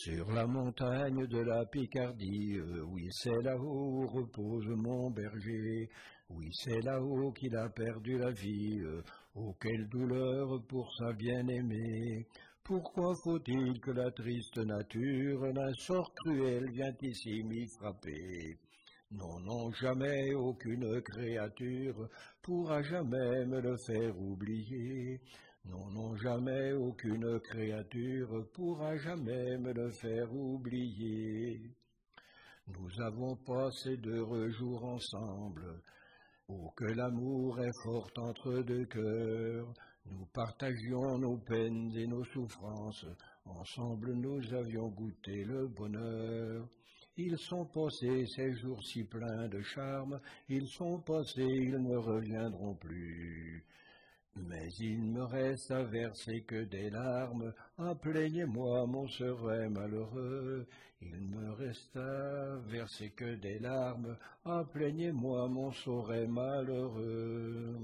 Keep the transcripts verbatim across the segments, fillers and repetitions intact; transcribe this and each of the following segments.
Sur la montagne de la Picardie, oui c'est là-haut où repose mon berger, oui c'est là-haut qu'il a perdu la vie, oh quelle douleur pour sa bien-aimée. Pourquoi faut-il que la triste nature d'un sort cruel vient ici m'y frapper? Non, non, jamais aucune créature pourra jamais me le faire oublier. Non, non, jamais aucune créature pourra jamais me le faire oublier. Nous avons passé d'heureux jours ensemble, oh que l'amour est fort entre deux cœurs. Nous partagions nos peines et nos souffrances, ensemble nous avions goûté le bonheur. Ils sont passés ces jours si pleins de charme, ils sont passés, ils ne reviendront plus. Mais il me reste à verser que des larmes, ah plaignez-moi mon serait malheureux. Il me reste à verser que des larmes, ah plaignez-moi mon serait malheureux.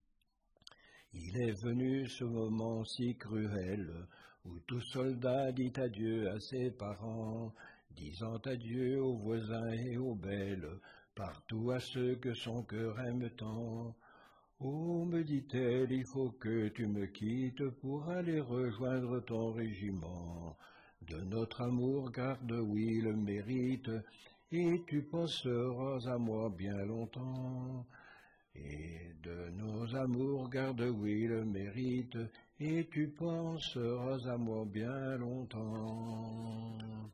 Il est venu ce moment si cruel, où tout soldat dit adieu à ses parents, disant adieu aux voisins et aux belles, partout à ceux que son cœur aime tant. Oh, me dit-elle, il faut que tu me quittes pour aller rejoindre ton régiment. De notre amour garde, oui, le mérite, et tu penseras à moi bien longtemps. Et de nos amours garde, oui, le mérite, et tu penseras à moi bien longtemps.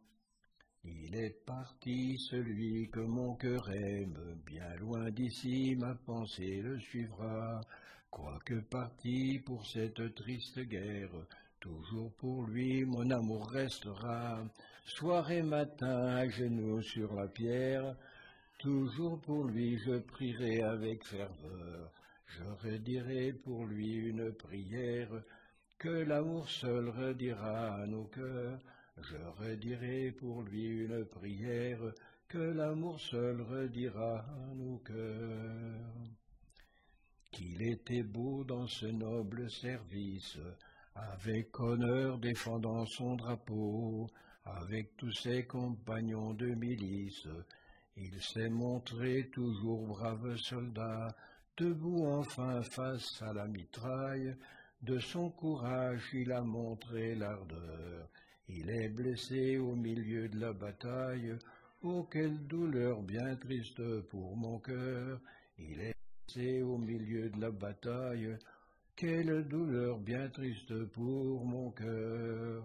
Il est parti celui que mon cœur aime, bien loin d'ici ma pensée le suivra. Quoique parti pour cette triste guerre, toujours pour lui mon amour restera. Soir et matin à genoux sur la pierre, toujours pour lui je prierai avec ferveur. Je redirai pour lui une prière, que l'amour seul redira à nos cœurs. Je redirai pour lui une prière, que l'amour seul redira à nos cœurs. Qu'il était beau dans ce noble service, avec honneur défendant son drapeau, avec tous ses compagnons de milice. Il s'est montré toujours brave soldat, debout enfin face à la mitraille. De son courage il a montré l'ardeur. Il est blessé au milieu de la bataille, oh quelle douleur bien triste pour mon cœur. Il est blessé au milieu de la bataille, quelle douleur bien triste pour mon cœur.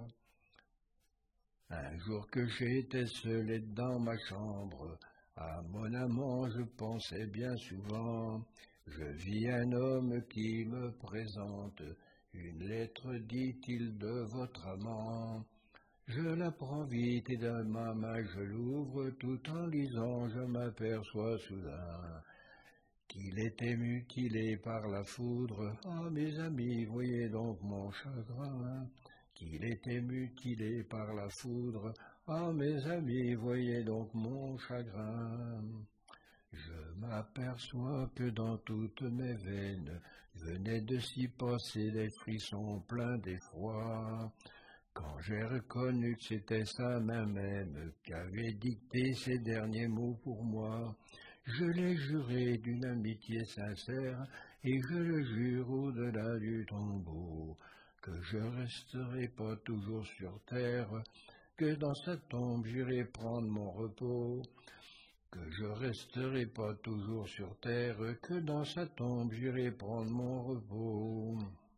Un jour que j'étais seul dans ma chambre, à mon amant je pensais bien souvent. Je vis un homme qui me présente une lettre, dit-il, de votre amant. Je la prends vite et de ma main je l'ouvre, tout en lisant je m'aperçois soudain qu'il était mutilé par la foudre. Ah mes amis, voyez donc mon chagrin, qu'il était mutilé par la foudre. Ah mes amis, voyez donc mon chagrin. Je m'aperçois que dans toutes mes veines venaient de s'y passer des frissons pleins d'effroi. Quand j'ai reconnu que c'était sa main même qu'avait dicté ces derniers mots pour moi, je l'ai juré d'une amitié sincère, et je le jure au-delà du tombeau, que je resterai pas toujours sur terre, que dans sa tombe j'irai prendre mon repos, que je resterai pas toujours sur terre, que dans sa tombe j'irai prendre mon repos.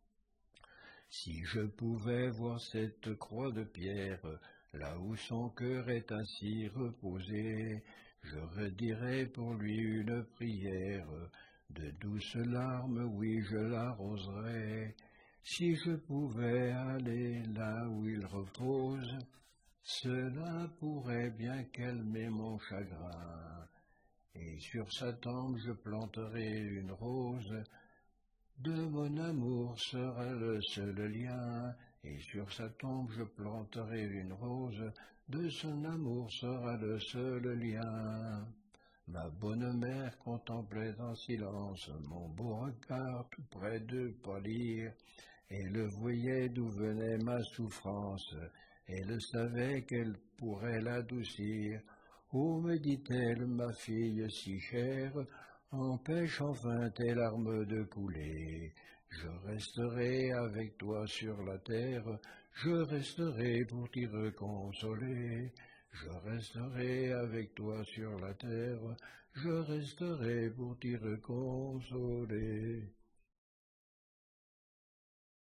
Si je pouvais voir cette croix de pierre, là où son cœur est ainsi reposé, je redirais pour lui une prière, de douces larmes, oui, je l'arroserais. Si je pouvais aller là où il repose, cela pourrait bien calmer mon chagrin. Et sur sa tombe je planterai une rose, de mon amour sera le seul lien, et sur sa tombe je planterai une rose, de son amour sera le seul lien. Ma bonne mère contemplait en silence mon beau regard tout près de pâlir. Elle voyait d'où venait ma souffrance, Elle savait qu'elle pourrait l'adoucir. Oh, me dit-elle, ma fille si chère, empêche enfin tes larmes de couler. Je resterai avec toi sur la terre, je resterai pour t'y reconsoler. Je resterai avec toi sur la terre, je resterai pour t'y reconsoler.